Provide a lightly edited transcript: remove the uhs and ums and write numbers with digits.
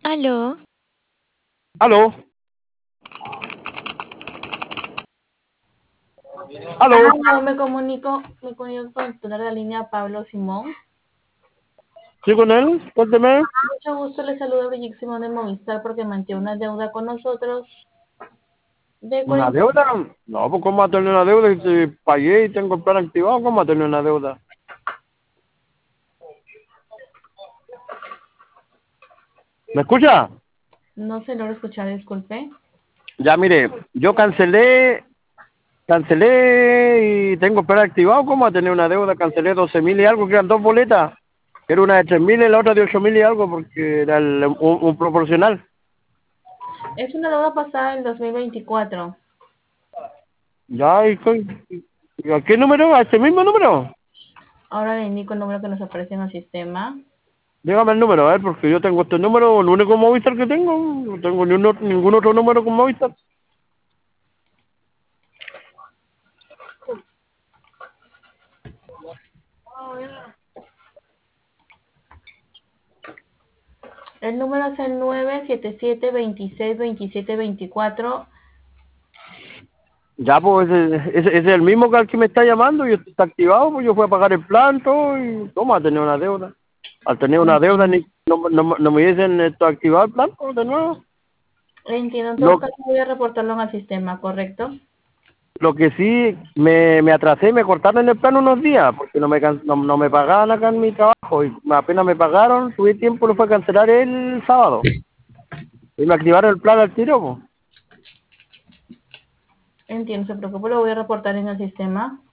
Aló. Aló, aló, No, me comunico con el titular de la línea Pablo Simón. ¿sí con él? Cuénteme. Mucho gusto, le saluda Brigitte Simón de Movistar porque mantiene una deuda con nosotros de ¿Una 40. deuda? No, pues ¿cómo va a tener una deuda si pagué y tengo el plan activado? ¿Cómo va a tener una deuda? ¿Me escucha? No se logra escuchar, disculpe. Ya, mire, yo cancelé y tengo el plan activado. ¿Cómo va a tener una deuda? Cancelé 12.000 y algo, que eran dos boletas. Era una de 3.000 y la otra de 8.000 y algo, porque era un proporcional. Es una deuda pasada en 2024. Ya, ¿y a qué número? ¿A este mismo número? Ahora le indico el número que nos aparece en el sistema. Dígame el número, a ver, porque yo tengo este número, el único Movistar que tengo, no tengo ningún otro número con Movistar. El número es el 977-2627-24. Ya, pues ese es el mismo que al que me está llamando y está activado, pues yo fui a pagar el plan, todo, y ¿cómo a tener una deuda? Al tener una deuda Entiendo. ni, no me dicen esto activar el plan, pues, de nuevo. Entiendo, en todo Lo, caso voy a reportarlo en el sistema, ¿correcto? lo que sí, me atrasé y me cortaron el plan unos días, porque no me pagaban acá en mi trabajo, y apenas me pagaron, tuve tiempo, lo fue a cancelar el sábado, y me activaron el plan al tiro, pues. Entiendo, se preocupe, lo voy a reportar en el sistema.